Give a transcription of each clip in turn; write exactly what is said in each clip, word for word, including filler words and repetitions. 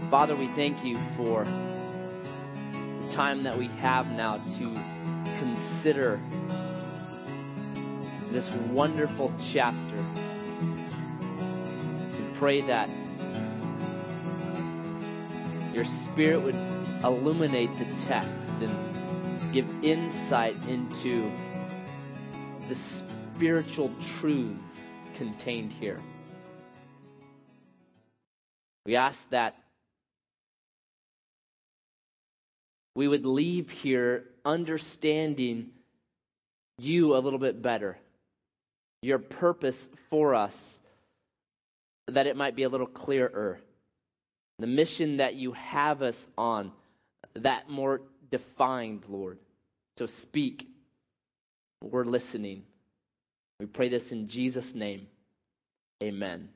Father, we thank you for the time that we have now to consider this wonderful chapter. We pray that your Spirit would illuminate the text and give insight into the spiritual truths contained here. We ask that we would leave here understanding you a little bit better, your purpose for us, that it might be a little clearer, the mission that you have us on, that more defined, Lord. So speak. We're listening. We pray this in Jesus' name. Amen.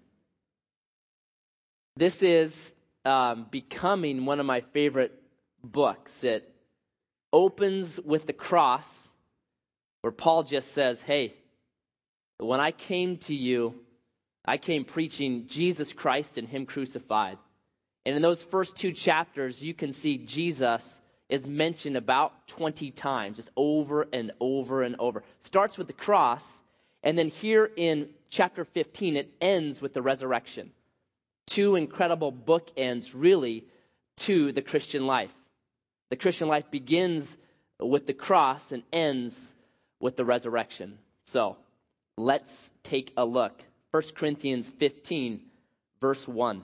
This is um, becoming one of my favorite books. It opens with the cross, where Paul just says, hey, when I came to you, I came preaching Jesus Christ and Him crucified. And in those first two chapters, you can see Jesus is mentioned about twenty times, just over and over and over. Starts with the cross, and then here in chapter fifteen, it ends with the resurrection. Two incredible bookends, really, to the Christian life. The Christian life begins with the cross and ends with the resurrection. So, let's take a look. First Corinthians fifteen, verse one.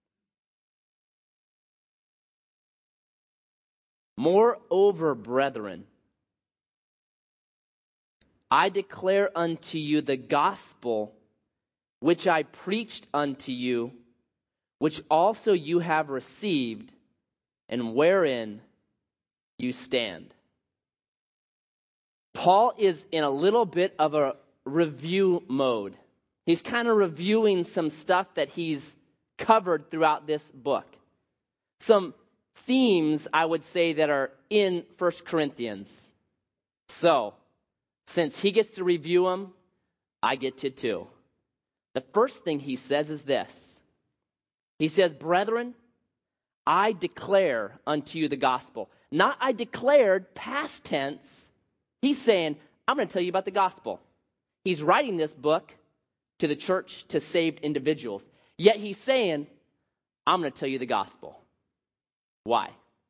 Moreover, brethren, I declare unto you the gospel which I preached unto you, which also you have received, and wherein you stand. Paul is in a little bit of a review mode. He's kind of reviewing some stuff that he's covered throughout this book. Some themes, I would say, that are in First Corinthians. So, since he gets to review them, I get to too. The first thing he says is this. He says, brethren, I declare unto you the gospel. Not I declared, past tense. He's saying, I'm going to tell you about the gospel. He's writing this book to the church, to saved individuals. Yet he's saying, I'm going to tell you the gospel. Why?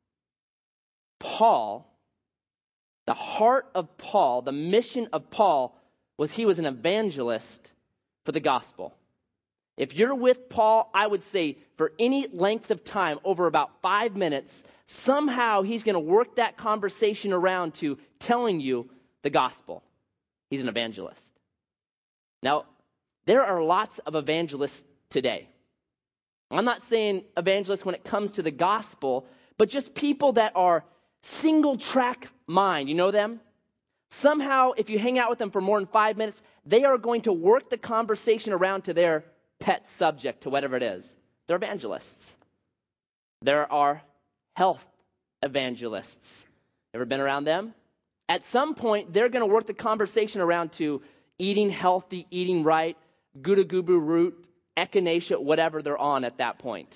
Paul, the heart of Paul, the mission of Paul, was he was an evangelist for the gospel. If you're with Paul, I would say for any length of time, over about five minutes, somehow he's going to work that conversation around to telling you the gospel. He's an evangelist. Now, there are lots of evangelists today. I'm not saying evangelists when it comes to the gospel, but just people that are single track mind. You know them? Somehow, if you hang out with them for more than five minutes, they are going to work the conversation around to their pet subject, to whatever it is. They're evangelists. There are health evangelists. Ever been around them? At some point, they're going to work the conversation around to eating healthy, eating right, Gouda Guru root, echinacea, whatever they're on at that point.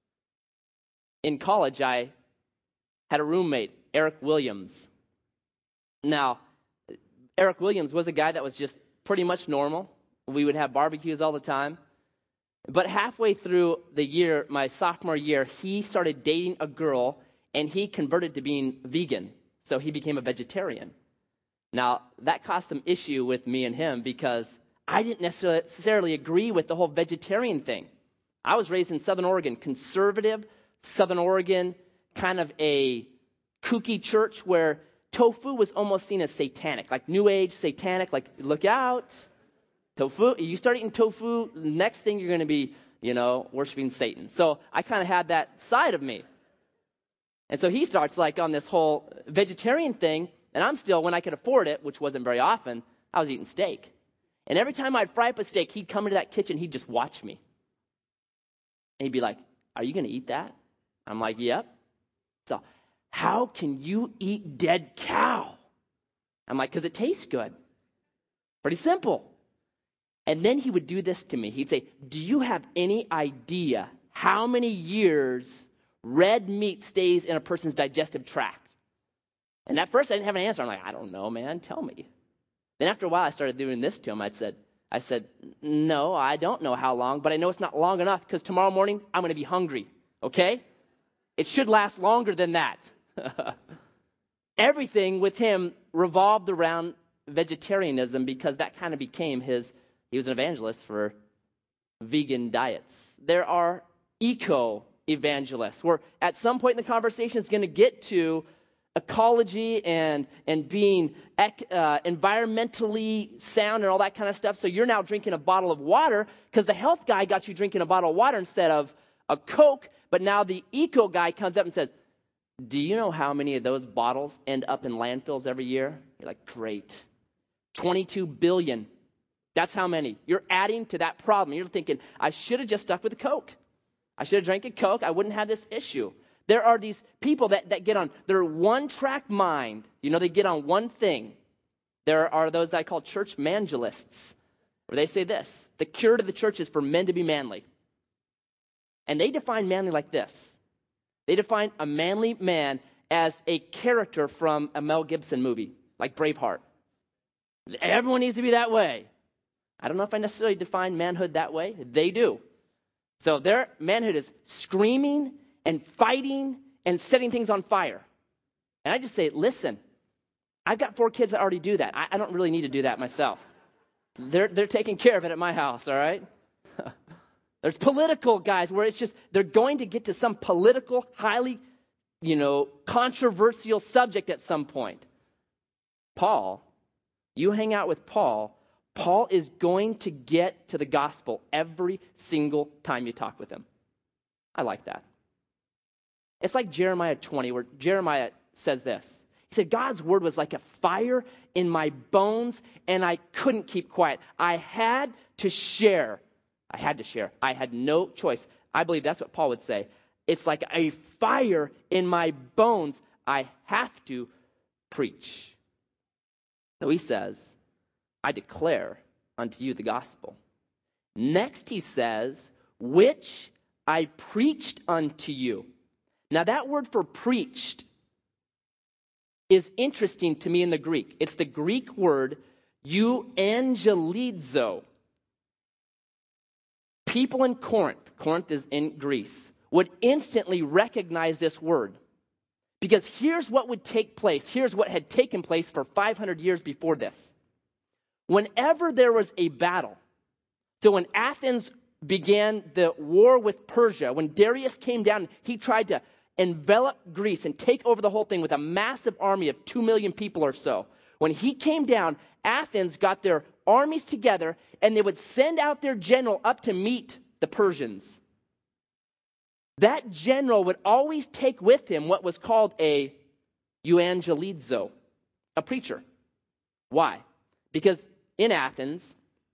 In college, I had a roommate, Eric Williams. Now, Eric Williams was a guy that was just pretty much normal. We would have barbecues all the time. But halfway through the year, my sophomore year, he started dating a girl, and he converted to being vegan. So he became a vegetarian. Now, that caused some issue with me and him because I didn't necessarily agree with the whole vegetarian thing. I was raised in Southern Oregon, conservative Southern Oregon, kind of a kooky church where tofu was almost seen as satanic, like New Age, satanic, like look out. Tofu, you start eating tofu, next thing you're going to be, you know, worshiping Satan. So I kind of had that side of me. And so he starts like on this whole vegetarian thing, and I'm still, when I could afford it, which wasn't very often, I was eating steak. And every time I'd fry up a steak, he'd come into that kitchen, he'd just watch me. And he'd be like, are you going to eat that? I'm like, yep. So, how can you eat dead cow? I'm like, because it tastes good. Pretty simple. And then he would do this to me. He'd say, do you have any idea how many years red meat stays in a person's digestive tract? And at first I didn't have an answer. I'm like, I don't know, man. Tell me. Then after a while I started doing this to him. I said, I said, no, I don't know how long, but I know it's not long enough because tomorrow morning I'm going to be hungry. Okay? It should last longer than that. Everything with him revolved around vegetarianism because that kind of became his, he was an evangelist for vegan diets. There are eco-evangelists where at some point in the conversation it's going to get to ecology and and being uh, environmentally sound and all that kind of stuff. So you're now drinking a bottle of water because the health guy got you drinking a bottle of water instead of a Coke. But now the eco guy comes up and says, do you know how many of those bottles end up in landfills every year? You're like, great. twenty-two billion. That's how many. You're adding to that problem. You're thinking, I should have just stuck with the Coke. I should have drank a Coke. I wouldn't have this issue. There are these people that, that get on their one-track mind. You know, they get on one thing. There are those that I call church evangelists, where they say this: the cure to the church is for men to be manly. And they define manly like this. They define a manly man as a character from a Mel Gibson movie, like Braveheart. Everyone needs to be that way. I don't know if I necessarily define manhood that way. They do. So their manhood is screaming and fighting and setting things on fire. And I just say, listen, I've got four kids that already do that. I, I don't really need to do that myself. They're they're taking care of it at my house, all right? There's political guys where it's just they're going to get to some political, highly, you know, controversial subject at some point. Paul, you hang out with Paul, Paul is going to get to the gospel every single time you talk with him. I like that. It's like Jeremiah twenty, where Jeremiah says this. He said, God's word was like a fire in my bones, and I couldn't keep quiet. I had to share. I had to share. I had no choice. I believe that's what Paul would say. It's like a fire in my bones. I have to preach. So he says, I declare unto you the gospel. Next he says, which I preached unto you. Now that word for preached is interesting to me in the Greek. It's the Greek word euangelizo. People in Corinth, Corinth is in Greece, would instantly recognize this word. Because here's what would take place. Here's what had taken place for five hundred years before this. Whenever there was a battle, so when Athens began the war with Persia, when Darius came down, he tried to envelop Greece and take over the whole thing with a massive army of two million people or so. When he came down, Athens got their armies together and they would send out their general up to meet the Persians. That general would always take with him what was called a euangelizo, a preacher. Why? Because in Athens,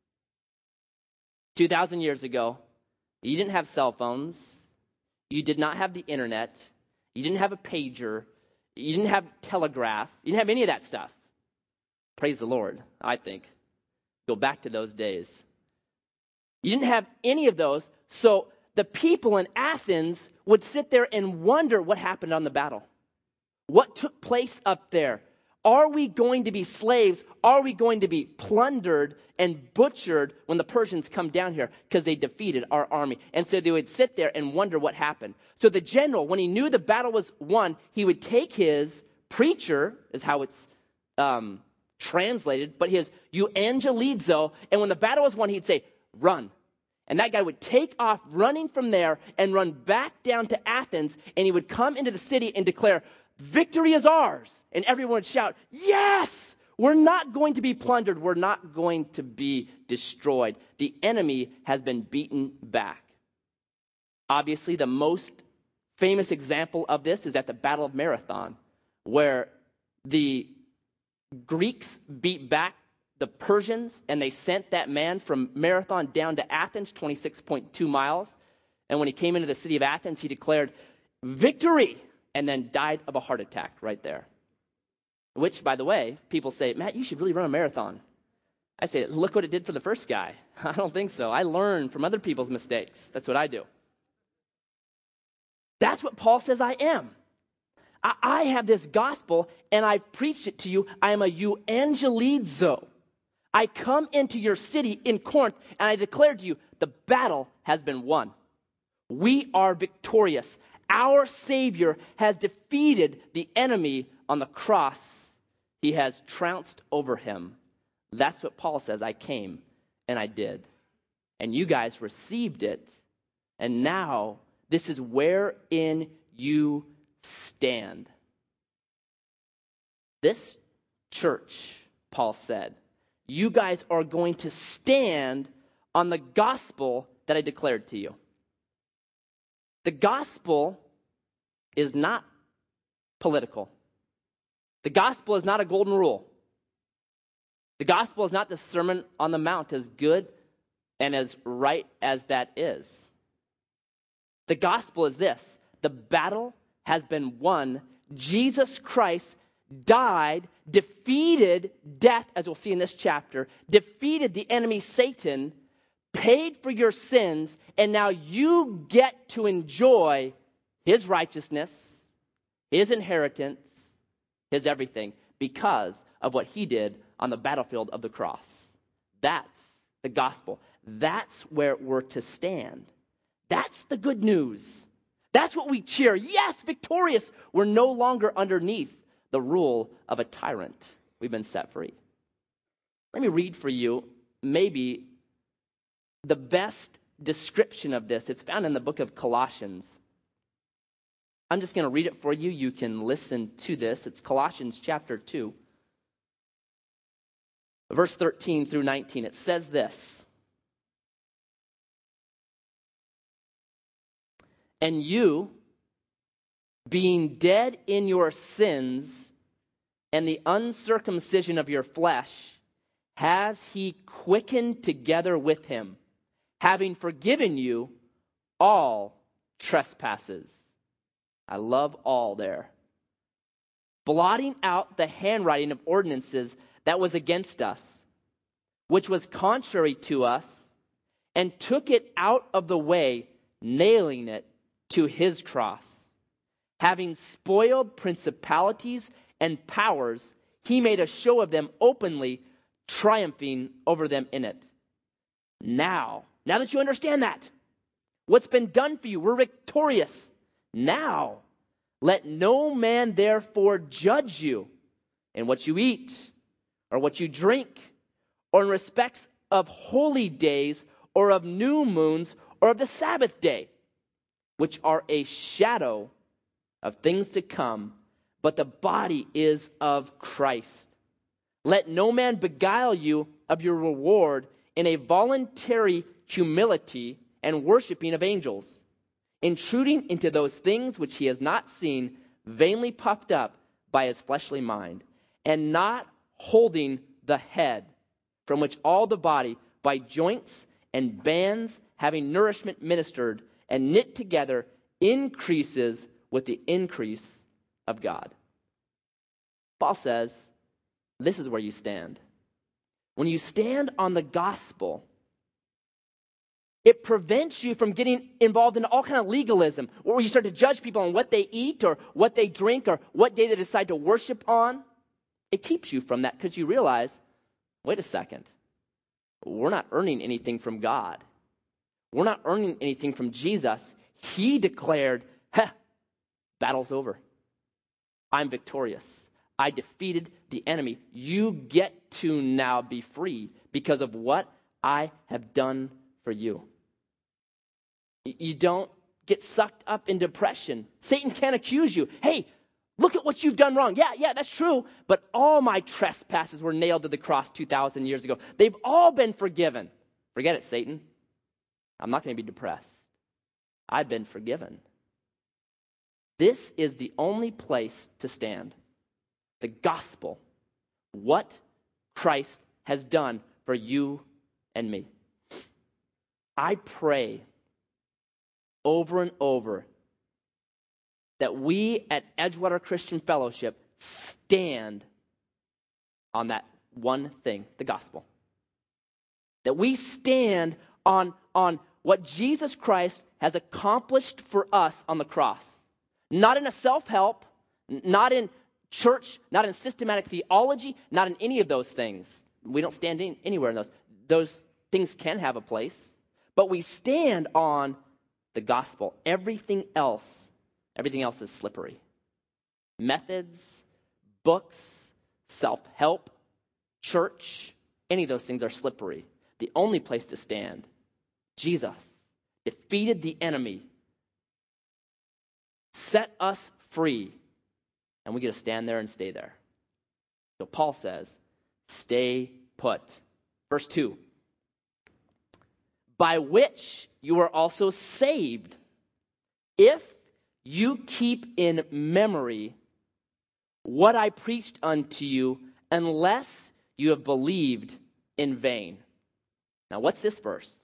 two thousand years ago, you didn't have cell phones. You did not have the internet. You didn't have a pager. You didn't have telegraph. You didn't have any of that stuff. Praise the Lord, I think. Go back to those days. You didn't have any of those. So the people in Athens would sit there and wonder what happened on the battle. What took place up there? Are we going to be slaves? Are we going to be plundered and butchered when the Persians come down here? Because they defeated our army. And so they would sit there and wonder what happened. So the general, when he knew the battle was won, he would take his preacher, is how it's um, translated, but his euangelizo, and when the battle was won, he'd say, run. And that guy would take off running from there and run back down to Athens, and he would come into the city and declare, victory is ours. And everyone would shout, yes, we're not going to be plundered. We're not going to be destroyed. The enemy has been beaten back. Obviously, the most famous example of this is at the Battle of Marathon, where the Greeks beat back the Persians, and they sent that man from Marathon down to Athens, twenty-six point two miles. And when he came into the city of Athens, he declared victory, and then died of a heart attack right there. Which, by the way, people say, Matt, you should really run a marathon. I say, look what it did for the first guy. I don't think so. I learn from other people's mistakes. That's what I do. That's That's what Paul says I am. I, I have this gospel, and I've preached it to you. I am a euangelizo. I come into your city in Corinth, and I declare to you, the battle has been won. We are victorious. Our Savior has defeated the enemy on the cross. He has trounced over him. That's what Paul says. I came, and I did. And you guys received it. And now, this is wherein you stand. This church, Paul said, you guys are going to stand on the gospel that I declared to you. The gospel is not political. The gospel is not a golden rule. The gospel is not the Sermon on the Mount, as good and as right as that is. The gospel is this: the battle has been won. Jesus Christ died, defeated death, as we'll see in this chapter, defeated the enemy Satan, paid for your sins, and now you get to enjoy his righteousness, his inheritance, his everything, because of what he did on the battlefield of the cross. That's the gospel. That's where we're to stand. That's the good news. That's what we cheer. Yes, victorious. We're no longer underneath the rule of a tyrant. We've been set free. Let me read for you maybe the best description of this. It's found in the book of Colossians. I'm just going to read it for you. You can listen to this. It's Colossians chapter two, verse thirteen through nineteen. It says this: and you, being dead in your sins and the uncircumcision of your flesh, has he quickened together with him, having forgiven you all trespasses. I love all there. Blotting out the handwriting of ordinances that was against us, which was contrary to us, and took it out of the way, nailing it to his cross. Having spoiled principalities and powers, he made a show of them openly, triumphing over them in it. Now, now that you understand that, what's been done for you, we're victorious. Now, let no man therefore judge you in what you eat, or what you drink, or in respects of holy days, or of new moons, or of the Sabbath day, which are a shadow of things to come, but the body is of Christ. Let no man beguile you of your reward in a voluntary humility and worshiping of angels, intruding into those things which he has not seen, vainly puffed up by his fleshly mind, and not holding the head, from which all the body, by joints and bands, having nourishment ministered and knit together, increases with the increase of God. Paul says, this is where you stand. When you stand on the gospel, it prevents you from getting involved in all kind of legalism, where you start to judge people on what they eat or what they drink or what day they decide to worship on. It keeps you from that because you realize, wait a second, we're not earning anything from God. We're not earning anything from Jesus. He declared, "Heh, battle's over. I'm victorious. I defeated the enemy. You get to now be free because of what I have done for you." You don't get sucked up in depression. Satan can't accuse you. Hey, look at what you've done wrong. Yeah, yeah, that's true. But all my trespasses were nailed to the cross two thousand years ago. They've all been forgiven. Forget it, Satan. I'm not going to be depressed. I've been forgiven. This is the only place to stand. The gospel. What Christ has done for you and me. I pray over and over that we at Edgewater Christian Fellowship stand on that one thing, the gospel. That we stand on, on what Jesus Christ has accomplished for us on the cross. Not in a self-help, not in church, not in systematic theology, not in any of those things. We don't stand in, anywhere in those. Those things can have a place, but we stand on the gospel. Everything else, everything else is slippery. Methods, books, self-help, church, any of those things are slippery. The only place to stand, Jesus defeated the enemy, set us free, and we get to stand there and stay there. So Paul says, stay put. Verse two. By which you are also saved, if you keep in memory what I preached unto you, unless you have believed in vain. Now, what's this verse?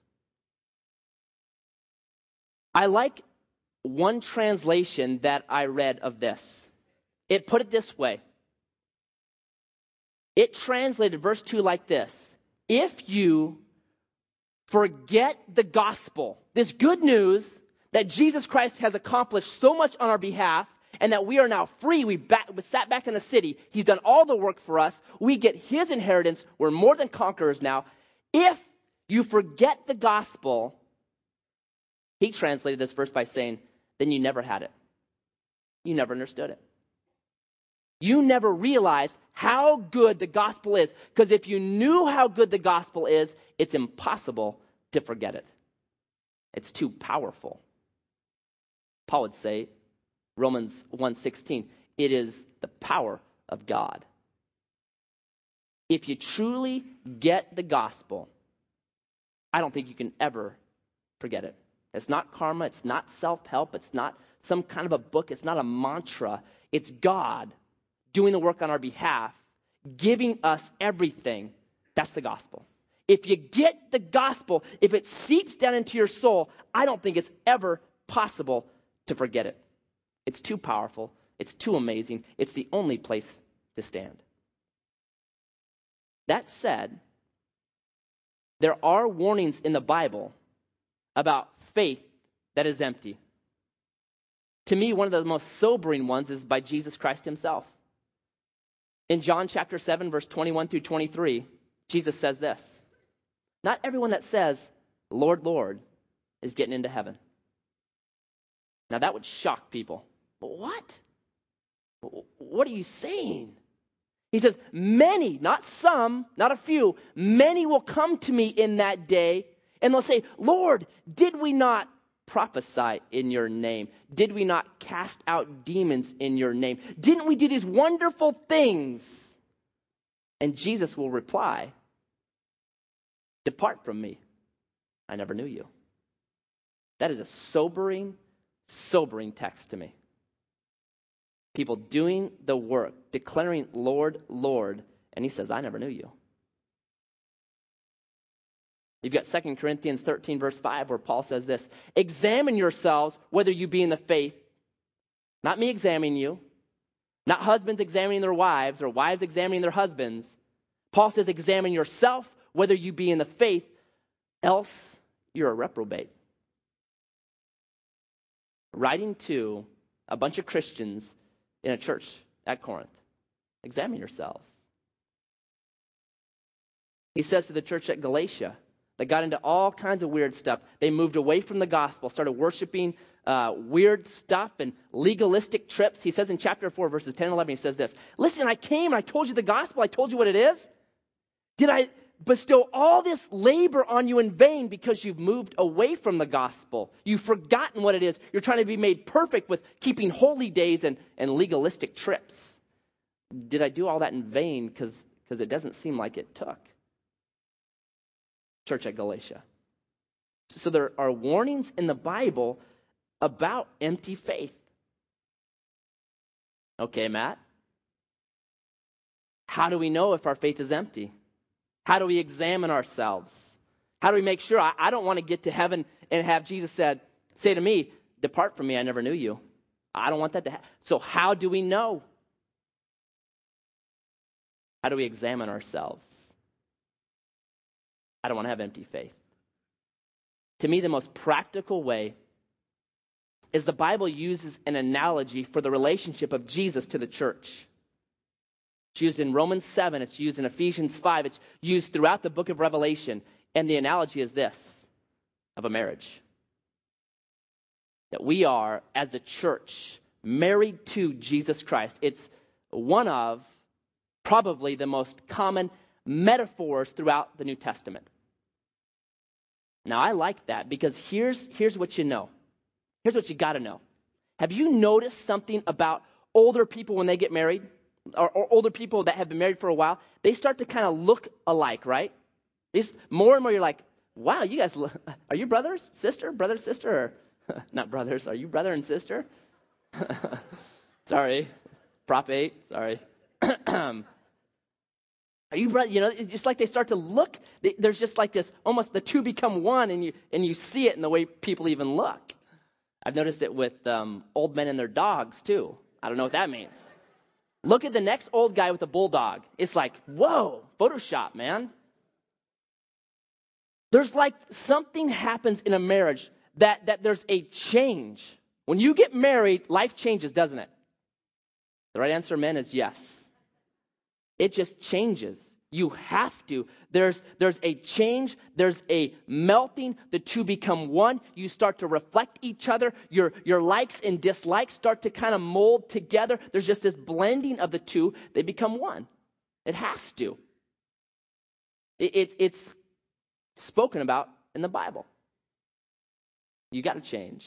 I like one translation that I read of this. It put it this way. It translated verse two like this. If you forget the gospel, this good news that Jesus Christ has accomplished so much on our behalf, and that we are now free. We, back, we sat back in the city. He's done all the work for us. We get his inheritance. We're more than conquerors now. If you forget the gospel, he translated this verse by saying, then you never had it. You never understood it. You never realized how good the gospel is. Because if you knew how good the gospel is, it's impossible to forget it. It's too powerful. Paul would say, Romans one sixteen, it is the power of God. If you truly get the gospel, I don't think you can ever forget it. It's not karma. It's not self-help. It's not some kind of a book. It's not a mantra. It's God doing the work on our behalf, giving us everything. That's the gospel. If you get the gospel, if it seeps down into your soul, I don't think it's ever possible to forget it. It's too powerful. It's too amazing. It's the only place to stand. That said, there are warnings in the Bible about faith that is empty. To me, one of the most sobering ones is by Jesus Christ himself. In John chapter seven, verse twenty-one through twenty-three, Jesus says this. Not everyone that says, Lord, Lord, is getting into heaven. Now that would shock people. What? What are you saying? He says, many, not some, not a few, many will come to me in that day, and they'll say, Lord, did we not prophesy in your name? Did we not cast out demons in your name? Didn't we do these wonderful things? And Jesus will reply, depart from me. I never knew you. That is a sobering, sobering text to me. People doing the work, declaring, Lord, Lord, and he says, I never knew you. You've got Second Corinthians thirteen, verse five, where Paul says this, examine yourselves whether you be in the faith. Not me examining you. Not husbands examining their wives or wives examining their husbands. Paul says, examine yourself whether you be in the faith, else you're a reprobate. Writing to a bunch of Christians in a church at Corinth. Examine yourselves. He says to the church at Galatia, they got into all kinds of weird stuff. They moved away from the gospel, started worshiping uh, weird stuff and legalistic trips. He says in chapter four, verses ten and eleven, he says this, listen, I came and I told you the gospel. I told you what it is. Did I bestow all this labor on you in vain because you've moved away from the gospel? You've forgotten what it is. You're trying to be made perfect with keeping holy days and, and legalistic trips. Did I do all that in vain? Because because it doesn't seem like it took. Church at Galatia. So there are warnings in the Bible about empty faith. Okay, Matt. How do we know if our faith is empty? How do we examine ourselves? How do we make sure? I, I don't want to get to heaven and have Jesus said, say to me, depart from me, I never knew you. I don't want that to happen. So how do we know? How do we examine ourselves? I don't want to have empty faith. To me, the most practical way is the Bible uses an analogy for the relationship of Jesus to the church. It's used in Romans seven. It's used in Ephesians five. It's used throughout the book of Revelation. And the analogy is this, of a marriage. That we are, as the church, married to Jesus Christ. It's one of probably the most common metaphors throughout the New Testament. Now, I like that because here's, here's what you know. Here's what you got to know. Have you noticed something about older people when they get married? Or, or older people that have been married for a while? They start to kind of look alike, right? These, more and more you're like, wow, you guys, look, are you brothers, sister, brother, sister? Or, not brothers, are you brother and sister? Sorry. Prop eight, sorry. Are you brother? You know, it's just like they start to look. They, there's just like this, almost the two become one, and you and you see it in the way people even look. I've noticed it with um, old men and their dogs too. I don't know what that means. Look at the next old guy with a bulldog. It's like, whoa, Photoshop, man. There's like something happens in a marriage that that there's a change. When you get married, life changes, doesn't it? The right answer, men, is yes. It just changes. You have to. There's, there's a change. There's a melting. The two become one. You start to reflect each other. Your, your likes and dislikes start to kind of mold together. There's just this blending of the two. They become one. It has to. It, it, it's spoken about in the Bible. You got to change.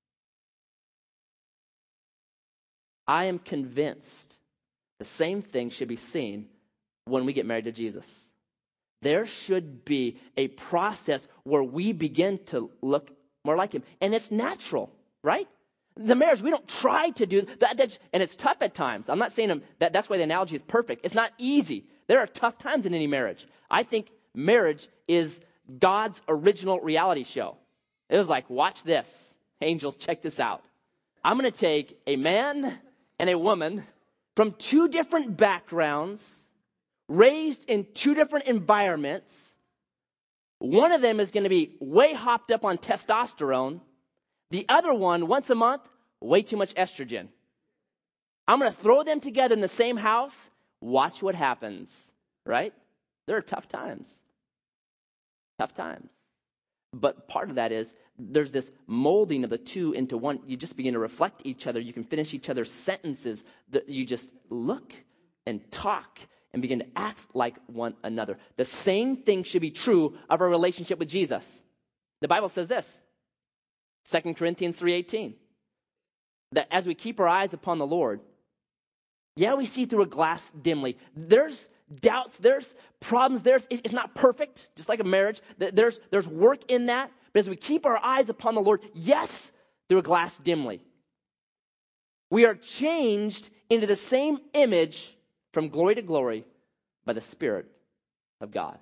I am convinced the same thing should be seen when we get married to Jesus. There should be a process where we begin to look more like him. And it's natural, right? The marriage, we don't try to do that. That's, and it's tough at times. I'm not saying that that's why the analogy is perfect. It's not easy. There are tough times in any marriage. I think marriage is God's original reality show. It was like, watch this. Angels, check this out. I'm going to take a man and a woman from two different backgrounds, raised in two different environments. One of them is going to be way hopped up on testosterone. The other one, once a month, way too much estrogen. I'm going to throw them together in the same house. Watch what happens, right? There are tough times. Tough times. But part of that is there's this molding of the two into one. You just begin to reflect each other. You can finish each other's sentences. You just look and talk and begin to act like one another. The same thing should be true of our relationship with Jesus. The Bible says this, Second Corinthians three eighteen, that as we keep our eyes upon the Lord, yeah, we see through a glass dimly. There's doubts, there's problems, there's it's not perfect, just like a marriage. There's, there's work in that. But as we keep our eyes upon the Lord, yes, through a glass dimly, we are changed into the same image from glory to glory by the Spirit of God.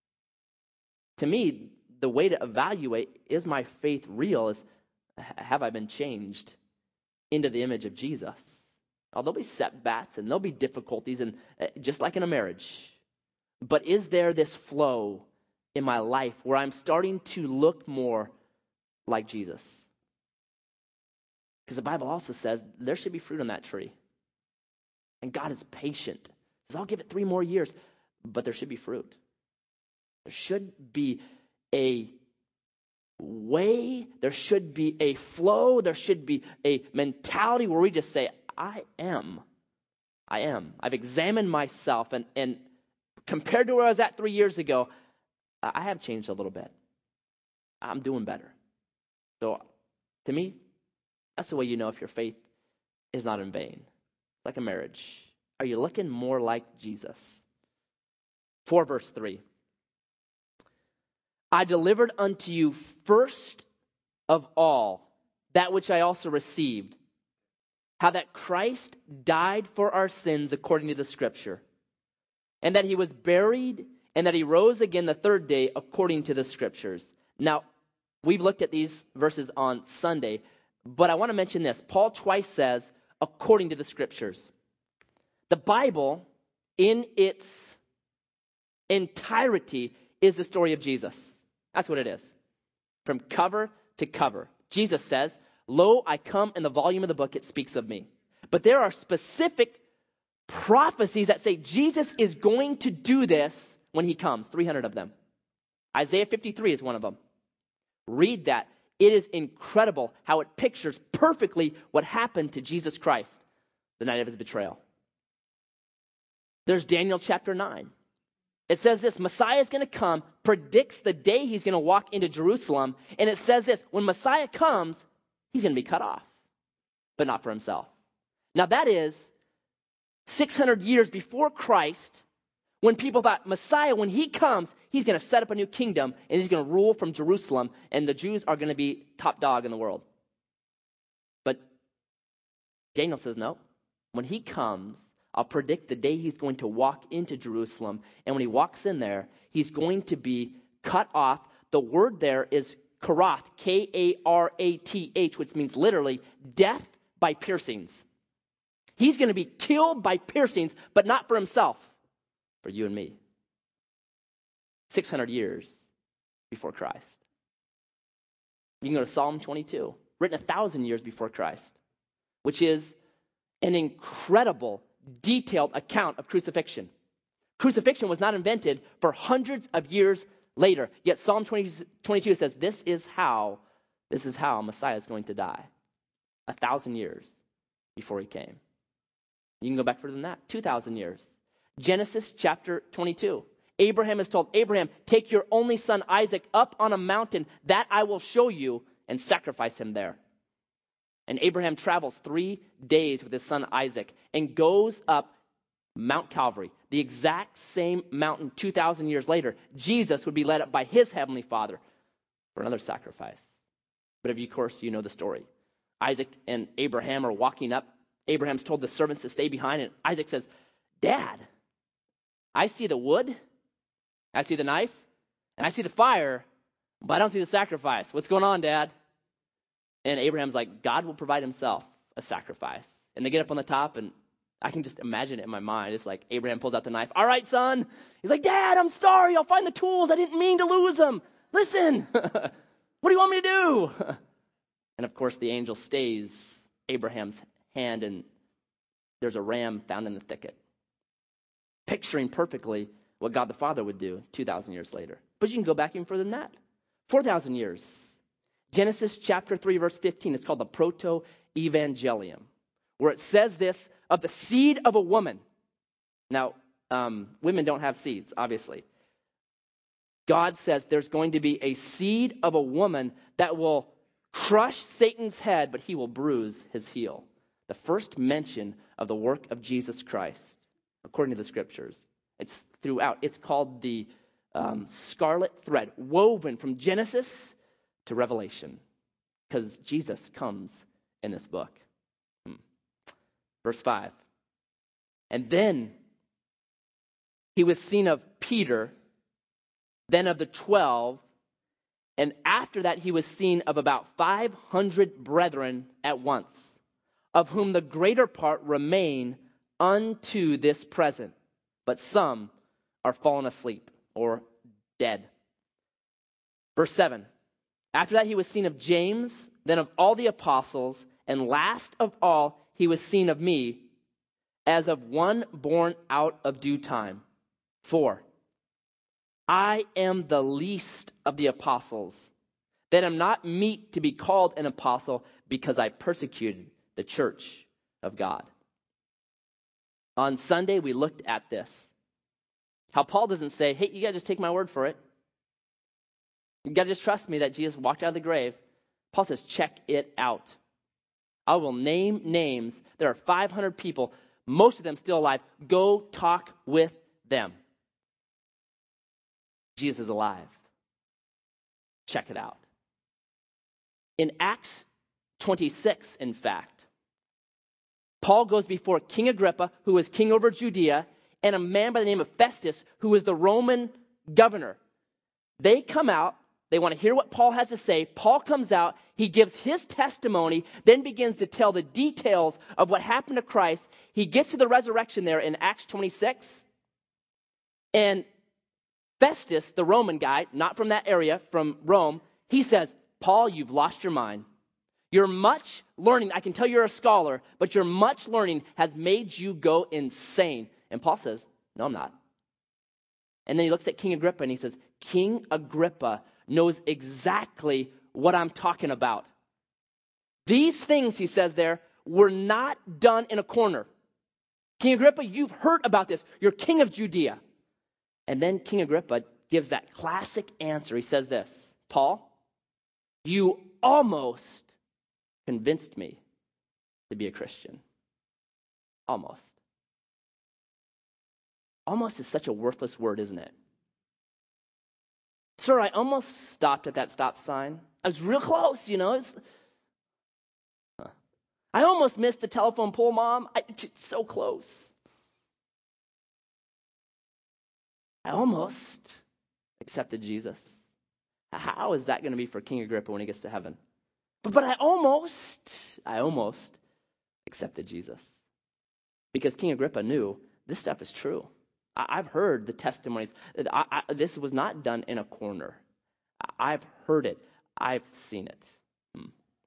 To me, the way to evaluate, is my faith real, is have I been changed into the image of Jesus? Now, there'll be setbacks and there'll be difficulties, and uh, just like in a marriage. But is there this flow in my life where I'm starting to look more like Jesus? Because the Bible also says there should be fruit on that tree. And God is patient. He says, I'll give it three more years, but there should be fruit. There should be a way, there should be a flow, there should be a mentality where we just say, I am. I am. I've examined myself, and, and compared to where I was at three years ago, I have changed a little bit. I'm doing better. So, to me, that's the way you know if your faith is not in vain. It's like a marriage. Are you looking more like Jesus? four verse three. I delivered unto you first of all that which I also received, how that Christ died for our sins according to the Scripture, and that he was buried, and that he rose again the third day according to the Scriptures. Now, we've looked at these verses on Sunday, but I want to mention this. Paul twice says, according to the Scriptures. The Bible, in its entirety, is the story of Jesus. That's what it is. From cover to cover. Jesus says, lo, I come in the volume of the book, it speaks of me. But there are specific prophecies that say Jesus is going to do this when he comes, three hundred of them. Isaiah fifty-three is one of them. Read that. It is incredible how it pictures perfectly what happened to Jesus Christ the night of his betrayal. There's Daniel chapter nine. It says this, Messiah is going to come, predicts the day he's going to walk into Jerusalem, and it says this, when Messiah comes, he's going to be cut off, but not for himself. Now that is six hundred years before Christ, when people thought Messiah, when he comes, he's going to set up a new kingdom, and he's going to rule from Jerusalem, and the Jews are going to be top dog in the world. But Daniel says, no, when he comes, I'll predict the day he's going to walk into Jerusalem. And when he walks in there, he's going to be cut off. The word there is karath, K A R A T H, which means literally death by piercings. He's going to be killed by piercings, but not for himself, for you and me. six hundred years before Christ. You can go to Psalm twenty-two, written a thousand years before Christ, which is an incredible detailed account of crucifixion. Crucifixion was not invented for hundreds of years later. Yet Psalm twenty, twenty-two says, this is how, this is how Messiah is going to die. A thousand years before he came. You can go back further than that. Two thousand years. Genesis chapter twenty-two. Abraham is told, Abraham, take your only son Isaac up on a mountain that I will show you and sacrifice him there. And Abraham travels three days with his son Isaac and goes up Mount Calvary, the exact same mountain two thousand years later. Jesus would be led up by his heavenly Father for another sacrifice. But of course, you know the story. Isaac and Abraham are walking up. Abraham's told the servants to stay behind, and Isaac says, Dad, I see the wood, I see the knife, and I see the fire, but I don't see the sacrifice. What's going on, Dad? And Abraham's like, God will provide himself a sacrifice. And they get up on the top, and I can just imagine it in my mind. It's like Abraham pulls out the knife. All right, son. He's like, Dad, I'm sorry. I'll find the tools. I didn't mean to lose them. Listen, what do you want me to do? And of course, the angel stays Abraham's hand, and there's a ram found in the thicket. Picturing perfectly what God the Father would do two thousand years later. But you can go back even further than that. four thousand years. Genesis chapter three, verse fifteen. It's called the Proto-Evangelium, where it says this, of the seed of a woman. Now, um, women don't have seeds, obviously. God says there's going to be a seed of a woman that will crush Satan's head, but he will bruise his heel. The first mention of the work of Jesus Christ, according to the scriptures. It's throughout. It's called the um, scarlet thread, woven from Genesis to Revelation, because Jesus comes in this book. Hmm. Verse five. And then he was seen of Peter, then of the twelve, and after that he was seen of about five hundred brethren at once, of whom the greater part remain unto this present, but some are fallen asleep or dead. Verse seven. After that he was seen of James, then of all the apostles, and last of all he was seen of me, as of one born out of due time. For I am the least of the apostles, that am not meet to be called an apostle, because I persecuted the church of God. On Sunday we looked at this. How Paul doesn't say, hey, you got to just take my word for it. You got to just trust me that Jesus walked out of the grave. Paul says, check it out. I will name names. There are five hundred people, most of them still alive. Go talk with them. Jesus is alive. Check it out. In Acts twenty-six, in fact, Paul goes before King Agrippa, who was king over Judea, and a man by the name of Festus, who was the Roman governor. They come out. They want to hear what Paul has to say. Paul comes out. He gives his testimony, then begins to tell the details of what happened to Christ. He gets to the resurrection there in Acts twenty-six. And Festus, the Roman guy, not from that area, from Rome, he says, Paul, you've lost your mind. Your much learning, I can tell you're a scholar, but your much learning has made you go insane. And Paul says, no, I'm not. And then he looks at King Agrippa and he says, King Agrippa knows exactly what I'm talking about. These things, he says there, were not done in a corner. King Agrippa, you've heard about this. You're king of Judea. And then King Agrippa gives that classic answer. He says this, Paul, you almost convinced me to be a Christian. Almost. Almost is such a worthless word, isn't it? Sir, I almost stopped at that stop sign. I was real close, you know. It's, huh. I almost missed the telephone pole, Mom. I, it's so close. I almost accepted Jesus. How is that going to be for King Agrippa when he gets to heaven? But, but I almost, I almost accepted Jesus. Because King Agrippa knew this stuff is true. I, I've heard the testimonies. I, I, this was not done in a corner. I, I've heard it. I've seen it. Hmm.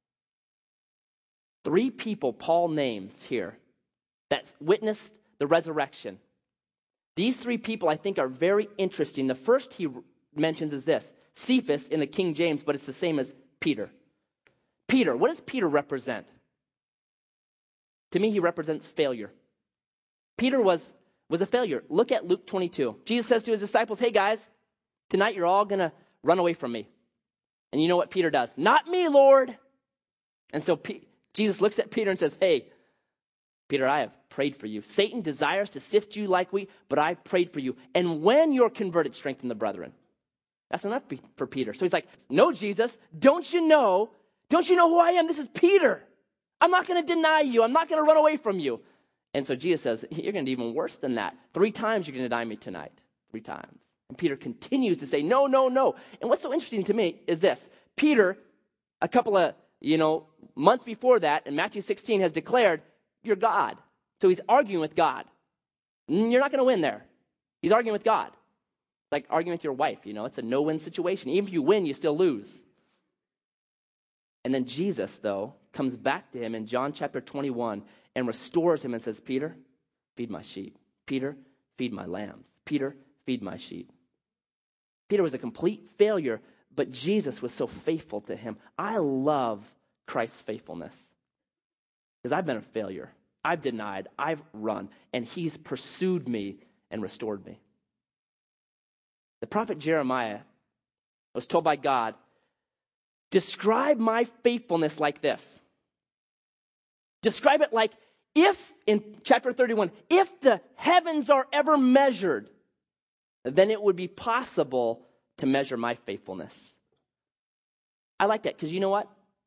Three people Paul names here that witnessed the resurrection. These three people I think are very interesting. The first he mentions is this, Cephas in the King James, but it's the same as Peter. Peter, what does Peter represent? To me, he represents failure. Peter was, was a failure. Look at Luke twenty-two. Jesus says to his disciples, hey guys, tonight you're all going to run away from me. And you know what Peter does? Not me, Lord. And so P- Jesus looks at Peter and says, hey, Peter, I have prayed for you. Satan desires to sift you like wheat, but I prayed for you. And when you're converted, strengthen the brethren. That's enough for Peter. So he's like, no, Jesus, don't you know? Don't you know who I am? This is Peter. I'm not going to deny you. I'm not going to run away from you. And so Jesus says, you're going to do even worse than that. Three times you're going to deny me tonight. Three times. And Peter continues to say, no, no, no. And what's so interesting to me is this. Peter, a couple of, you know, months before that, in Matthew sixteen, has declared, you're God. So he's arguing with God. You're not going to win there. He's arguing with God. Like arguing with your wife, you know, it's a no-win situation. Even if you win, you still lose. And then Jesus, though, comes back to him in John chapter twenty-one and restores him and says, Peter, feed my sheep. Peter, feed my lambs. Peter, feed my sheep. Peter was a complete failure, but Jesus was so faithful to him. I love Christ's faithfulness because I've been a failure. I've denied. I've run. And he's pursued me and restored me. The prophet Jeremiah was told by God, describe my faithfulness like this. Describe it like if, in chapter thirty-one, if the heavens are ever measured, then it would be possible to measure my faithfulness. I like that because you know what?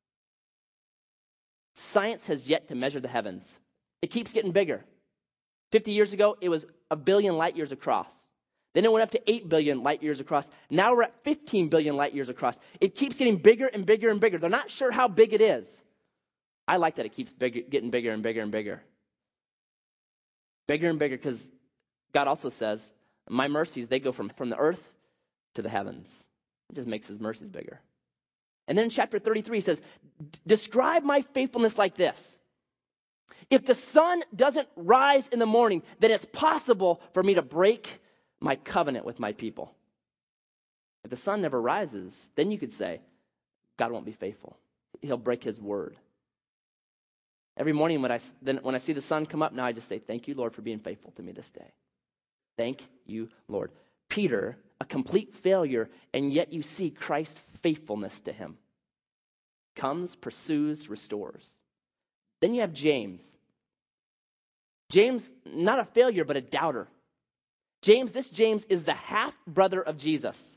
Science has yet to measure the heavens. It keeps getting bigger. fifty years ago, it was a billion light years across. Then it went up to eight billion light years across. Now we're at fifteen billion light years across. It keeps getting bigger and bigger and bigger. They're not sure how big it is. I like that it keeps big, getting bigger and bigger and bigger. Bigger and bigger because God also says, my mercies, they go from, from the earth to the heavens. It just makes his mercies bigger. And then in chapter thirty-three, he says, describe my faithfulness like this. If the sun doesn't rise in the morning, then it's possible for me to break my covenant with my people. If the sun never rises, then you could say, God won't be faithful. He'll break his word. Every morning when I, then when I see the sun come up, now I just say, thank you, Lord, for being faithful to me this day. Thank you, Lord. Peter, a complete failure, and yet you see Christ's faithfulness to him. Comes, pursues, restores. Then you have James. James, not a failure, but a doubter. James, this James is the half-brother of Jesus.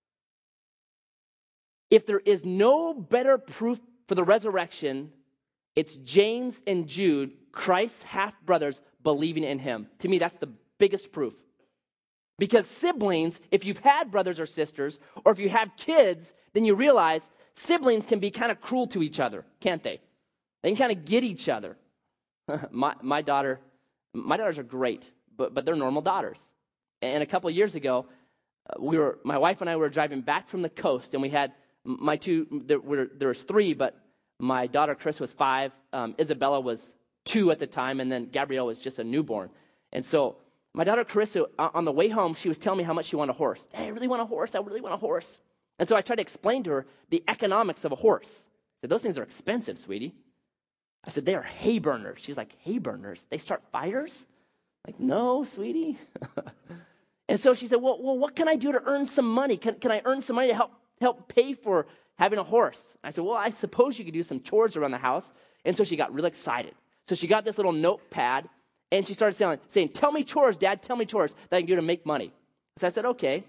If there is no better proof for the resurrection, it's James and Jude, Christ's half-brothers, believing in him. To me, that's the biggest proof. Because siblings, if you've had brothers or sisters, or if you have kids, then you realize siblings can be kind of cruel to each other, can't they? They can kind of get each other. my my daughter, my daughters are great, but but they're normal daughters. And a couple of years ago, uh, we were my wife and I were driving back from the coast, and we had my two. There were there was three, but My daughter Chris was five. Um, Isabella was two at the time, and then Gabrielle was just a newborn. And so my daughter Carissa, on the way home, she was telling me how much she wanted a horse. Hey, I really want a horse. I really want a horse. And so I tried to explain to her the economics of a horse. I said, those things are expensive, sweetie. I said, they are hay burners. She's like, hay burners? They start fires? Like, no, sweetie. And so she said, well, well, what can I do to earn some money? Can, can I earn some money to help help pay for having a horse? I said, well, I suppose you could do some chores around the house. And so she got real excited. So she got this little notepad, and she started saying, saying, tell me chores, Dad, tell me chores that I can do to make money. So I said, okay,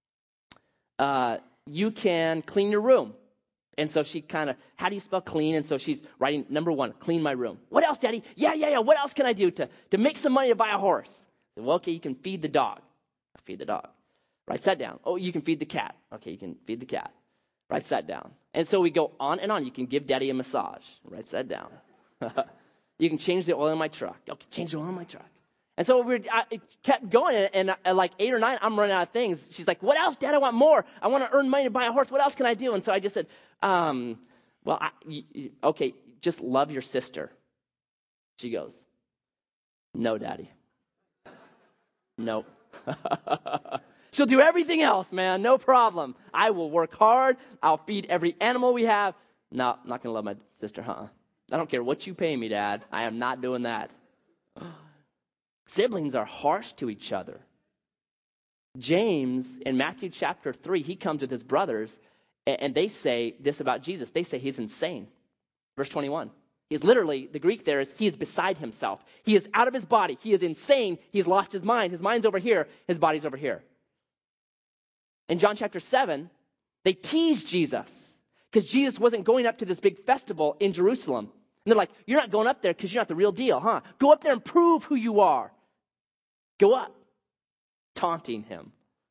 uh, you can clean your room. And so she kind of, how do you spell clean? And so she's writing, number one, clean my room. What else, Daddy? Yeah, yeah, yeah. What else can I do to, to make some money to buy a horse? I said, well, okay, you can feed the dog. I feed the dog. Write that down. Oh, you can feed the cat. Okay, you can feed the cat. Write that down. And so we go on and on. You can give Daddy a massage. Write that down. You can change the oil in my truck. Okay, change the oil in my truck. And so we I, it kept going, and at like eight or nine, I'm running out of things. She's like, what else, Dad? I want more. I want to earn money to buy a horse. What else can I do? And so I just said, um, well, I, you, you, okay, just love your sister. She goes, no, Daddy. No. She'll do everything else, man. No problem. I will work hard. I'll feed every animal we have. No, I'm not going to love my sister, huh? I don't care what you pay me, Dad. I am not doing that. Siblings are harsh to each other. James, in Matthew chapter three, he comes with his brothers, and they say this about Jesus. They say he's insane. Verse twenty-one. He's literally, the Greek there is, he is beside himself. He is out of his body. He is insane. He's lost his mind. His mind's over here. His body's over here. In John chapter seven, they tease Jesus because Jesus wasn't going up to this big festival in Jerusalem. And they're like, you're not going up there because you're not the real deal, huh? Go up there and prove who you are. Go up. Taunting him.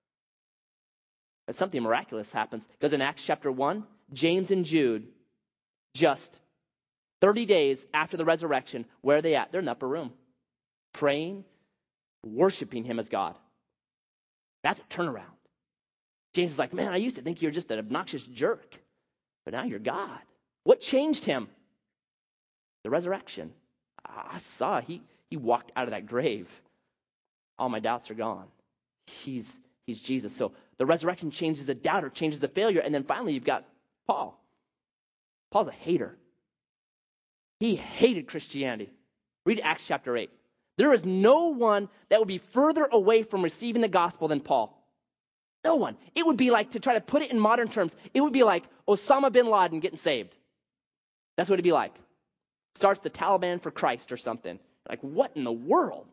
But something miraculous happens because in Acts chapter one, James and Jude, just thirty days after the resurrection, where are they at? They're in the upper room, praying, worshiping him as God. That's a turnaround. James is like, man, I used to think you were just an obnoxious jerk, but now you're God. What changed him? The resurrection. I saw he he walked out of that grave. All my doubts are gone. He's he's Jesus. So the resurrection changes a doubter, changes a failure, and then finally you've got Paul. Paul's a hater. He hated Christianity. Read Acts chapter eight. There is no one that would be further away from receiving the gospel than Paul. No one. It would be like, to try to put it in modern terms, it would be like Osama bin Laden getting saved. That's what it'd be like. Starts the Taliban for Christ or something. Like, what in the world?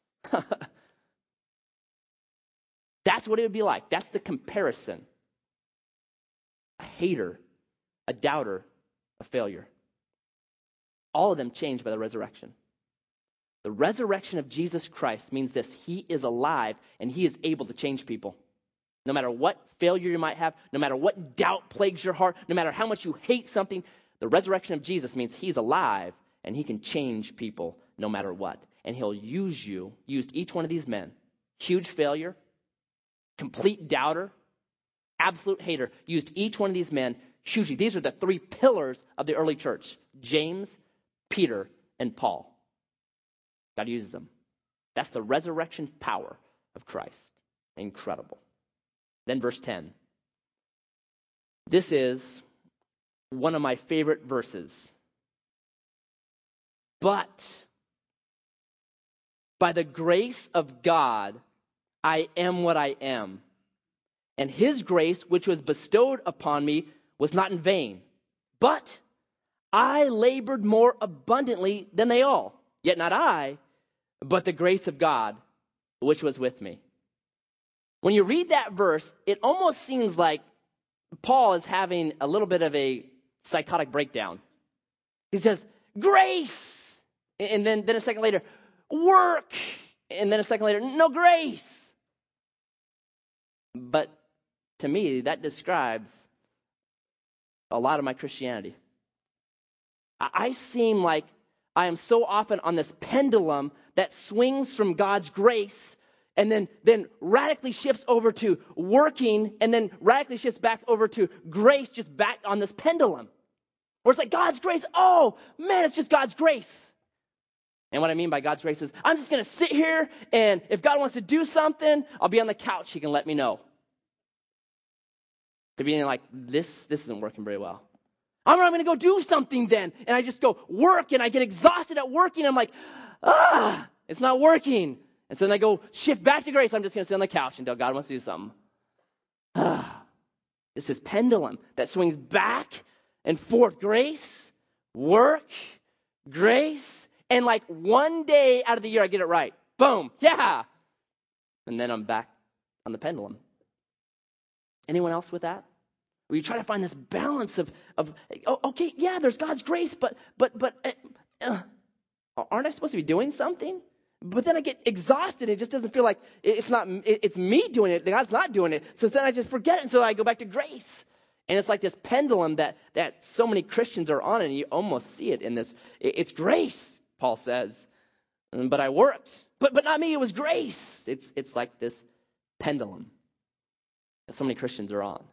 That's what it would be like. That's the comparison. A hater, a doubter, a failure. All of them changed by the resurrection. The resurrection of Jesus Christ means this: he is alive and he is able to change people. No matter what failure you might have, no matter what doubt plagues your heart, no matter how much you hate something, the resurrection of Jesus means he's alive and he can change people no matter what. And he'll use you, used each one of these men. Huge failure, complete doubter, absolute hater, used each one of these men hugely. These are the three pillars of the early church: James, Peter, and Paul. God uses them. That's the resurrection power of Christ. Incredible. Then verse ten. This is one of my favorite verses. But by the grace of God, I am what I am. And his grace, which was bestowed upon me, was not in vain. But I labored more abundantly than they all. Yet not I, but the grace of God, which was with me. When you read that verse, it almost seems like Paul is having a little bit of a psychotic breakdown. He says, grace. And then, then a second later, work. And then a second later, no grace. But to me, that describes a lot of my Christianity. I, I seem like I am so often on this pendulum that swings from God's grace and then, then radically shifts over to working and then radically shifts back over to grace, just back on this pendulum. Where it's like God's grace, oh, man, it's just God's grace. And what I mean by God's grace is I'm just going to sit here, and if God wants to do something, I'll be on the couch. He can let me know. To being like, this, this isn't working very well. I'm going to go do something then. And I just go work, and I get exhausted at working. I'm like, ah, it's not working. And so then I go shift back to grace. I'm just going to sit on the couch until God wants to do something. Ah, it's this pendulum that swings back and forth. Grace, work, grace. And like one day out of the year, I get it right. Boom. Yeah. And then I'm back on the pendulum. Anyone else with that? Where you try to find this balance of, of oh, okay, yeah, there's God's grace, but, but, but, uh, uh, aren't I supposed to be doing something? But then I get exhausted. It just doesn't feel like it's not, it's me doing it. God's not doing it. So then I just forget it. And so I go back to grace. And it's like this pendulum that, that so many Christians are on, and you almost see it in this. It's grace, Paul says. But I worked. But, but not me. It was grace. It's, it's like this pendulum that so many Christians are on.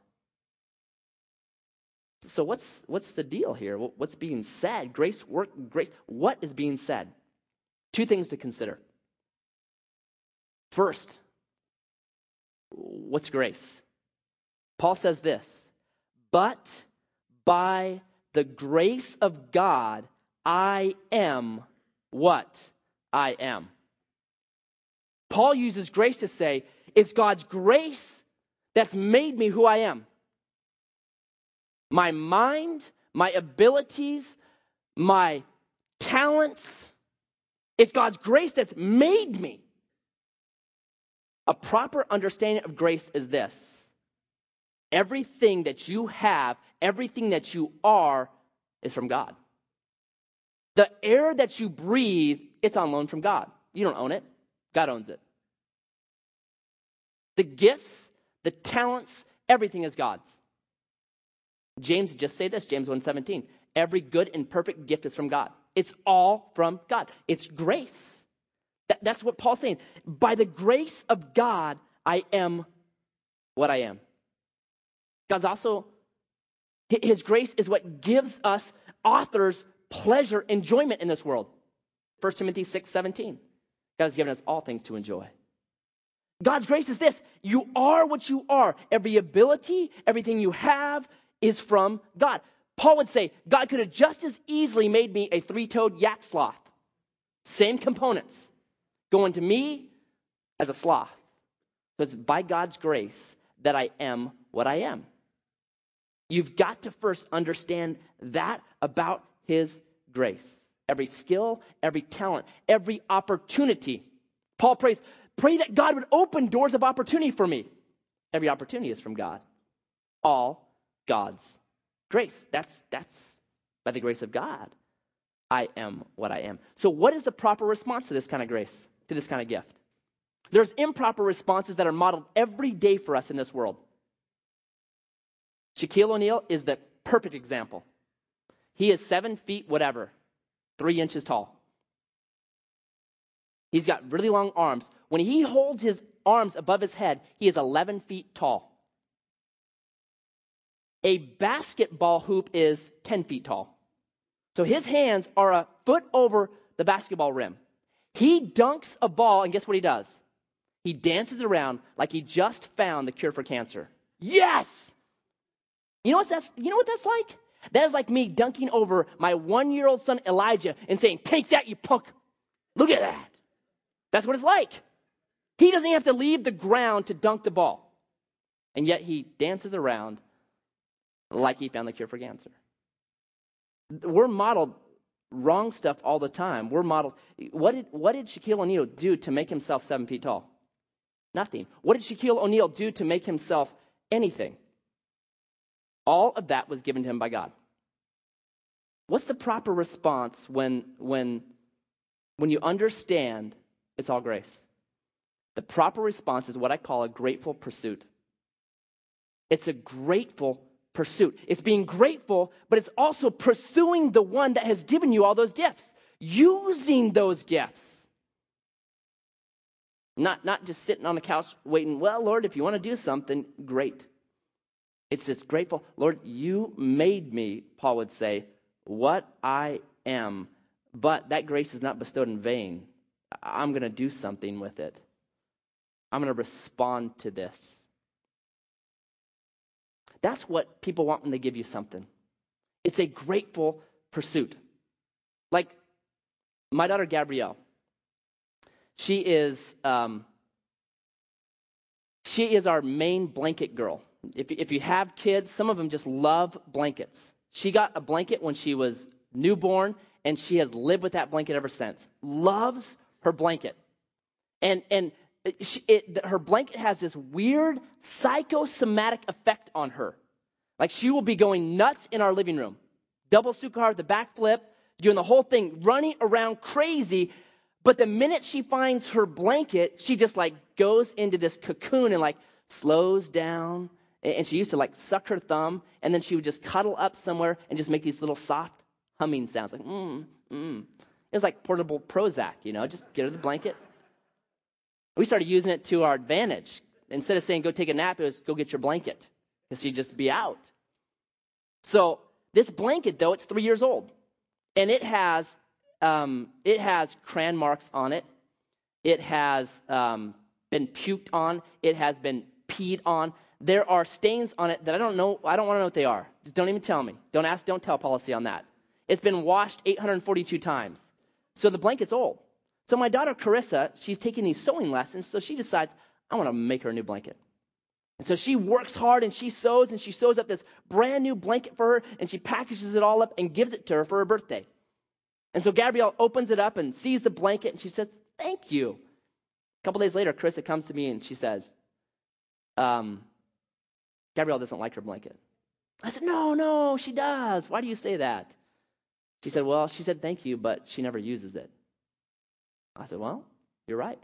So what's what's the deal here? What's being said? Grace, work, grace. What is being said? Two things to consider. First, what's grace? Paul says this, but by the grace of God, I am what I am. Paul uses grace to say, it's God's grace that's made me who I am. My mind, my abilities, my talents, it's God's grace that's made me. A proper understanding of grace is this. Everything that you have, everything that you are, is from God. The air that you breathe, it's on loan from God. You don't own it. God owns it. The gifts, the talents, everything is God's. James just say this, James one seventeen. Every good and perfect gift is from God. It's all from God. It's grace. That, that's what Paul's saying. By the grace of God, I am what I am. God's also, his grace is what gives us authors pleasure, enjoyment in this world. First Timothy six seventeen. God has given us all things to enjoy. God's grace is this. You are what you are. Every ability, everything you have is from God. Paul would say, God could have just as easily made me a three-toed yak sloth. Same components. Going to me as a sloth. So it's by God's grace that I am what I am. You've got to first understand that about his grace. Every skill, every talent, every opportunity. Paul prays, pray that God would open doors of opportunity for me. Every opportunity is from God. All God's grace. That's, that's by the grace of God. I am what I am. So what is the proper response to this kind of grace, to this kind of gift? There's improper responses that are modeled every day for us in this world. Shaquille O'Neal is the perfect example. He is seven feet whatever, three inches tall. He's got really long arms. When he holds his arms above his head, he is eleven feet tall. A basketball hoop is ten feet tall. So his hands are a foot over the basketball rim. He dunks a ball, and guess what he does? He dances around like he just found the cure for cancer. Yes! You know what that's, you know what that's like? That is like me dunking over my one-year-old son Elijah and saying, take that, you punk. Look at that. That's what it's like. He doesn't even have to leave the ground to dunk the ball. And yet he dances around like he found the cure for cancer. We're modeled wrong stuff all the time. We're modeled. What did, what did Shaquille O'Neal do to make himself seven feet tall? Nothing. What did Shaquille O'Neal do to make himself anything? All of that was given to him by God. What's the proper response when, when, when you understand it's all grace? The proper response is what I call a grateful pursuit. It's a grateful pursuit. It's being grateful, but it's also pursuing the one that has given you all those gifts. Using those gifts. Not, not just sitting on the couch waiting, well, Lord, if you want to do something, great. It's just grateful. Lord, you made me, Paul would say, what I am, but that grace is not bestowed in vain. I'm going to do something with it. I'm going to respond to this. That's what people want when they give you something. It's a grateful pursuit. Like my daughter Gabrielle, she is um, she is our main blanket girl. If if you have kids, some of them just love blankets. She got a blanket when she was newborn, and she has lived with that blanket ever since. Loves her blanket, and and she, it, her blanket has this weird psychosomatic effect on her. Like she will be going nuts in our living room, double sukar, the back flip, doing the whole thing, running around crazy. But the minute she finds her blanket, she just like goes into this cocoon and like slows down. And she used to like suck her thumb, and then she would just cuddle up somewhere and just make these little soft humming sounds, like mm, mm. It was like portable Prozac, you know, just get her the blanket. We started using it to our advantage. Instead of saying go take a nap, it was go get your blanket, because she'd just be out. So this blanket, though, it's three years old, and it has um, it has crayon marks on it. It has um, been puked on. It has been peed on. There are stains on it that I don't know. I don't want to know what they are. Just don't even tell me. Don't ask, don't tell policy on that. It's been washed eight hundred forty-two times. So the blanket's old. So my daughter Carissa, she's taking these sewing lessons, so she decides, I want to make her a new blanket. And so she works hard and she sews and she sews up this brand new blanket for her, and she packages it all up and gives it to her for her birthday. And so Gabrielle opens it up and sees the blanket and she says, thank you. A couple days later, Carissa comes to me and she says, um, Gabrielle doesn't like her blanket. I said, no, no, she does. Why do you say that? She said, well, she said thank you, but she never uses it. I said, well, you're right.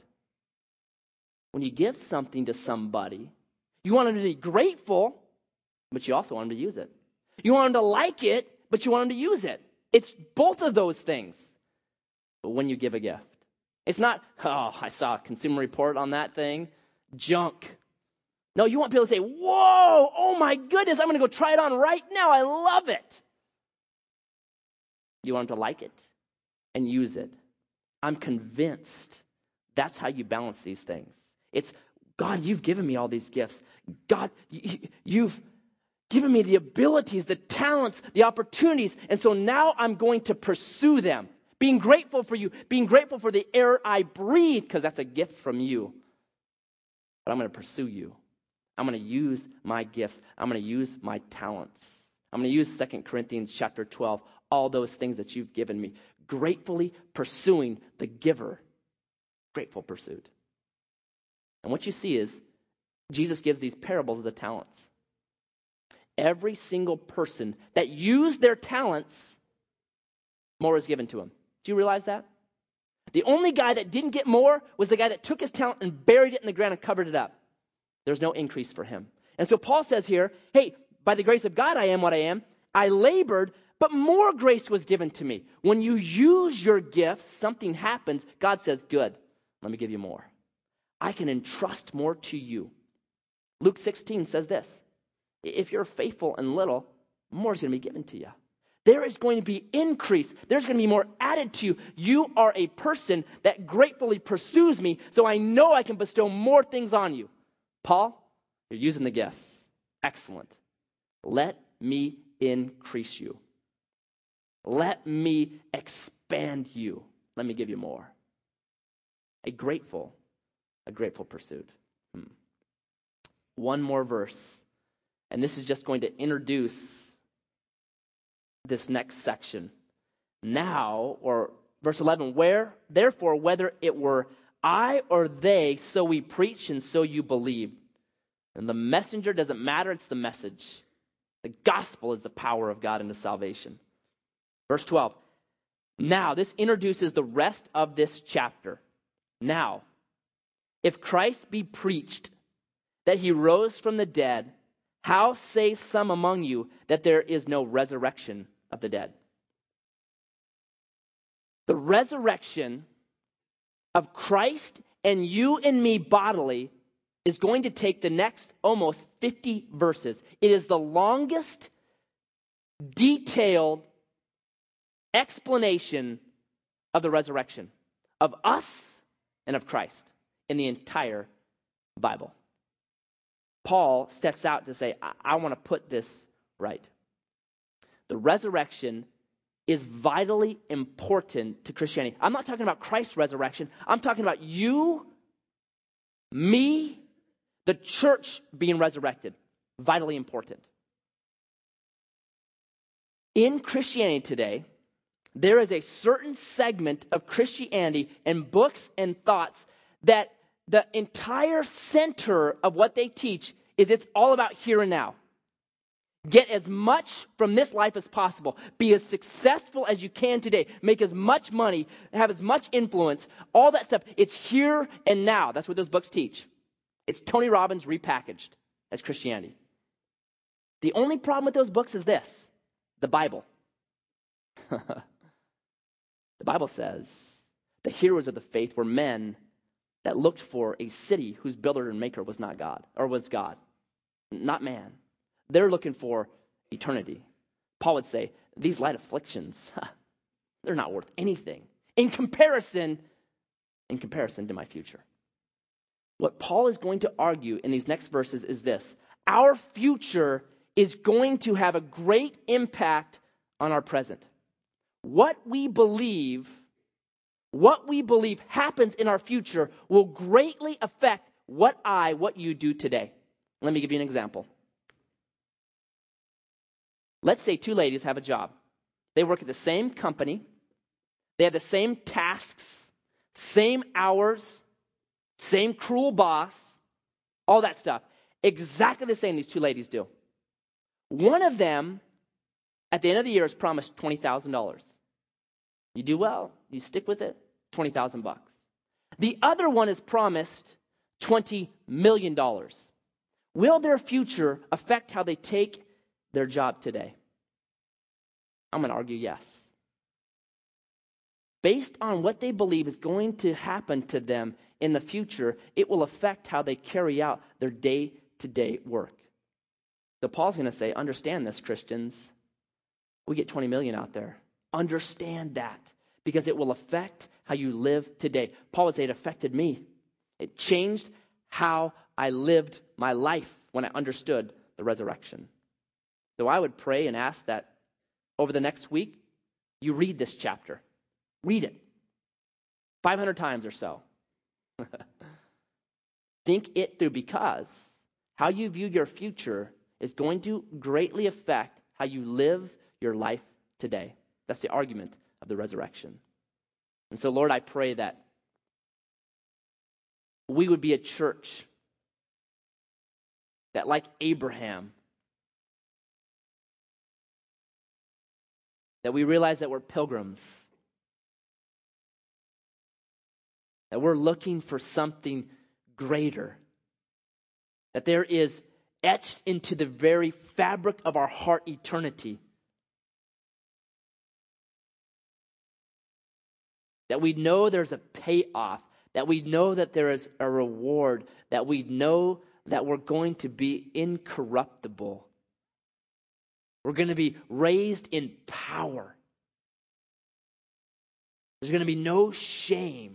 When you give something to somebody, you want them to be grateful, but you also want them to use it. You want them to like it, but you want them to use it. It's both of those things. But when you give a gift, it's not, oh, I saw a Consumer Report on that thing. Junk. No, you want people to say, whoa, oh my goodness, I'm going to go try it on right now. I love it. You want them to like it and use it. I'm convinced that's how you balance these things. It's, God, you've given me all these gifts. God, you've given me the abilities, the talents, the opportunities. And so now I'm going to pursue them. Being grateful for you, being grateful for the air I breathe, because that's a gift from you. But I'm going to pursue you. I'm going to use my gifts. I'm going to use my talents. I'm going to use Second Corinthians chapter twelve, all those things that you've given me. Gratefully pursuing the giver. Grateful pursuit. And what you see is Jesus gives these parables of the talents. Every single person that used their talents, more is given to him. Do you realize that? The only guy that didn't get more was the guy that took his talent and buried it in the ground and covered it up. There's no increase for him. And so Paul says here, hey, by the grace of God I am what I am. I labored, but more grace was given to me. When you use your gifts, something happens. God says, good, let me give you more. I can entrust more to you. Luke sixteen says this, if you're faithful in little, more is going to be given to you. There is going to be increase. There's going to be more added to you. You are a person that gratefully pursues me, so I know I can bestow more things on you. Paul, you're using the gifts. Excellent. Let me increase you. Let me expand you. Let me give you more. A grateful, a grateful pursuit. Hmm. One more verse, and this is just going to introduce this next section. Now, or verse eleven, where, therefore, whether it were I or they, so we preach and so you believe. And the messenger doesn't matter, it's the message. The gospel is the power of God into salvation. Verse twelve. Now, this introduces the rest of this chapter. Now, if Christ be preached that he rose from the dead, how say some among you that there is no resurrection of the dead? The resurrection of Christ and you and me bodily is going to take the next almost fifty verses. It is the longest, detailed explanation of the resurrection, of us and of Christ in the entire Bible. Paul steps out to say, I, I want to put this right. The resurrection is vitally important to Christianity. I'm not talking about Christ's resurrection. I'm talking about you, me, the church being resurrected. Vitally important. In Christianity today, there is a certain segment of Christianity and books and thoughts that the entire center of what they teach is it's all about here and now. Get as much from this life as possible. Be as successful as you can today. Make as much money. Have as much influence. All that stuff. It's here and now. That's what those books teach. It's Tony Robbins repackaged as Christianity. The only problem with those books is this. The Bible. The Bible says the heroes of the faith were men that looked for a city whose builder and maker was not God, or was God, not man. They're looking for eternity. Paul would say, these light afflictions, they're not worth anything in comparison, in comparison to my future. What Paul is going to argue in these next verses is this. Our future is going to have a great impact on our present. What we believe, what we believe happens in our future will greatly affect what I, what you do today. Let me give you an example. Let's say two ladies have a job. They work at the same company. They have the same tasks, same hours, same cruel boss, all that stuff. Exactly the same these two ladies do. One of them, at the end of the year, is promised twenty thousand dollars. You do well, you stick with it, twenty thousand bucks. The other one is promised twenty million dollars. Will their future affect how they take their job today? I'm going to argue yes. Based on what they believe is going to happen to them in the future, it will affect how they carry out their day-to-day work. So Paul's going to say, understand this, Christians. We get twenty million out there. Understand that, because it will affect how you live today. Paul would say it affected me. It changed how I lived my life when I understood the resurrection. So I would pray and ask that over the next week, you read this chapter. Read it. five hundred times or so. Think it through, because how you view your future is going to greatly affect how you live your life today. That's the argument of the resurrection. And so, Lord, I pray that we would be a church that, like Abraham, that we realize that we're pilgrims, that we're looking for something greater, that there is etched into the very fabric of our heart eternity, that we know there's a payoff, that we know that there is a reward, that we know that we're going to be incorruptible. We're going to be raised in power. There's going to be no shame.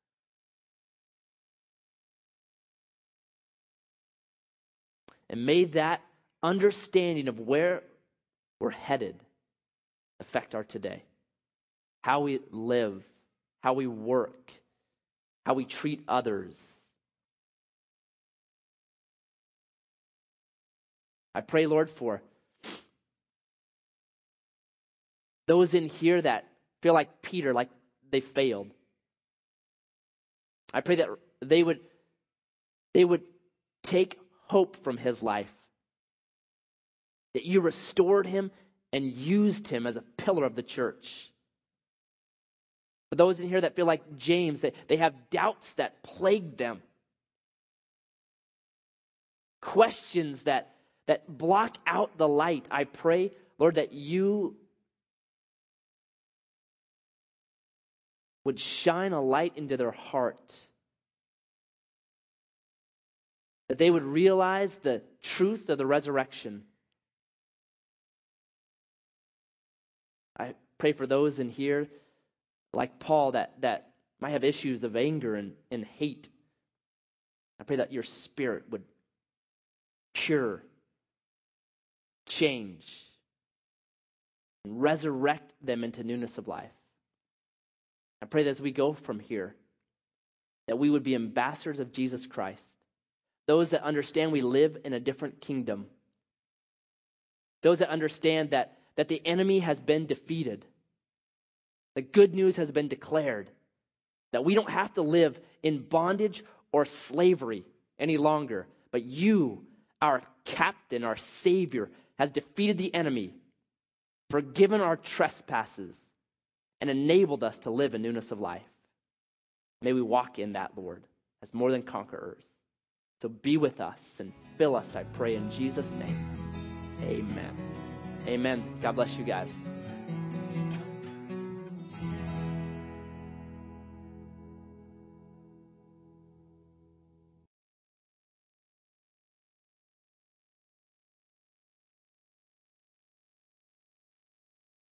And may that understanding of where we're headed affect our today. How we live, how we work, how we treat others. I pray, Lord, for those in here that feel like Peter, like they failed. I pray that they would, they would take hope from his life. That you restored him and used him as a pillar of the church. For those in here that feel like James, that they have doubts that plague them. Questions that, that block out the light. I pray, Lord, that you would shine a light into their heart. That they would realize the truth of the resurrection. I pray for those in here, like Paul, that, that might have issues of anger and, and hate. I pray that your Spirit would cure, change, and resurrect them into newness of life. I pray that as we go from here, that we would be ambassadors of Jesus Christ, those that understand we live in a different kingdom, those that understand that, that the enemy has been defeated, that good news has been declared, that we don't have to live in bondage or slavery any longer, but you, our captain, our Savior, has defeated the enemy, forgiven our trespasses, and enabled us to live in newness of life. May we walk in that, Lord, as more than conquerors. So be with us and fill us, I pray, in Jesus' name. Amen. Amen. God bless you guys.